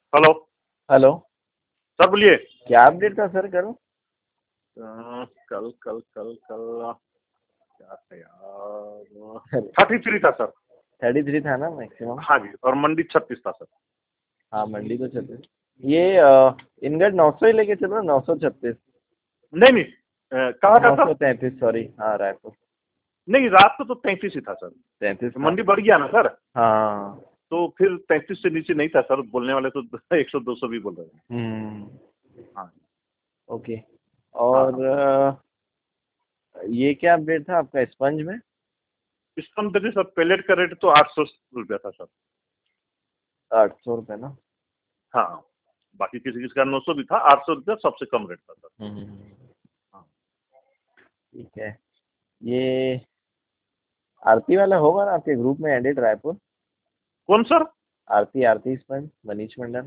Hello. Hello. Sir बोलिए। क्या update था सर करो। कल कल कल कल क्या था यार, 33 था सर। 33 था ना मैक्सिमम। हाँ जी, और मंडी 36 था सर। हाँ मंडी तो 36। ये इनगट 900 ही लेके चलो, 936। नहीं नहीं, कहा था नौ सर। सौ तैंतीस सॉरी, हाँ रायपुर। नहीं, रात को तो 33 ही था सर। 33 था। मंडी बढ़ गया ना सर। हाँ। तो फिर 33 से नीचे नहीं था सर, बोलने वाले तो 100 200 भी बोल रहे हैं। हाँ ओके। हाँ और हाँ। ये क्या अपडेट था आपका स्पंज में। इसका देखिए सर, पेलेट का रेट तो 800 रुपया था सर। 800 रुपये ना। हाँ, बाकी किसी किसी का 900 भी था, 800 रुपया सबसे कम रेट था सर। हाँ। ठीक है। ये आरती वाला होगा ना आपके ग्रुप में एडिट रायपुर। कौन सर? आरती आरती स्पंज मनीष मंडल।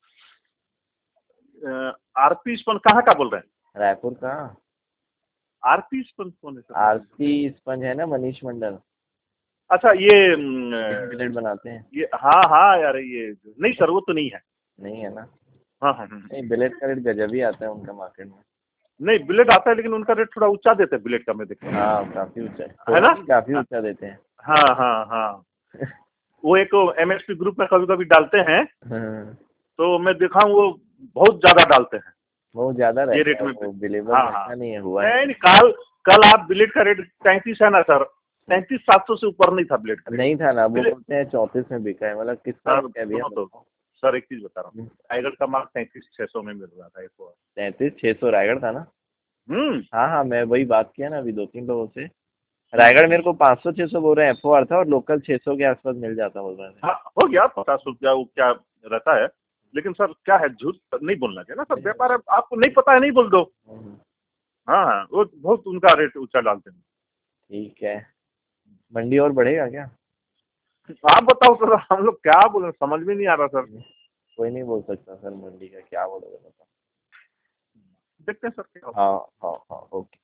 आरपी स्पन कहाँ का बोल रहे हैं? रायपुर का। आरपी स्पन कौन है सर? आरती स्पंज है ना मनीष मंडल। अच्छा ये बिलेट बनाते हैं। ये हाँ हाँ यार, ये नहीं सर, वो तो नहीं है। नहीं है ना। हाँ हाँ नहीं बिलेट का रेट गजब ही आता है उनका मार्केट में। नहीं, बिलेट आता है लेकिन उनका रेट थोड़ा ऊंचा देते हैं बिलेट का, मैं देखा हाँ काफी ऊंचा है, है थोड़ा ना। नहीं काफी ऊंचा देते हैं। हाँ हाँ हाँ। वो एक एमएसपी ग्रुप में कभी कभी डालते हैं, हाँ, तो मैं देखा हूँ वो बहुत ज्यादा डालते हैं बहुत ज्यादा ये रहता रेट है में। वो बिलीवर हाँ हाँ। रहता नहीं है, हुआ है। नहीं नहीं, कल कल आप बिलेट का रेट 33 है ना सर, 33,700 से ऊपर नहीं था बिलेट का रेट। नहीं था ना, वो बिलेट बोलते हैं 34 में बिका है, मतलब किसका सर क्या भैया सुनो तो, बताओ। सर एक चीज बता रहा हूँ, टाइगर का माल 33,600 में मिल रहा था एक और। 33 600 रायगढ़ था ना। हम्म हाँ हाँ मैं वही बात किया ना अभी 2 3 लोगों से। रायगढ़ मेरे को 500 600 बोल रहे हैं एफओआर था, और लोकल 600 के आसपास मिल जाता बोल रहे थे। हाँ, हो गया 50 रुपया वो क्या रहता है। लेकिन सर क्या है, झूठ नहीं बोलना चाहिए ना सर, व्यापार है, आपको नहीं पता है नहीं बोल दो। हाँ हाँ, वो बहुत उनका रेट ऊंचा डालते हैं। ठीक है। मंडी और बढ़ेगा क्या। आप बताओ सर, हम लोग क्या बोले, समझ में नहीं आ रहा सर। कोई नहीं बोल सकता सर मंडी का क्या बोलोगे बताओ। देखते हैं सर क्या होता है। हाँ हाँ हाँ ओके।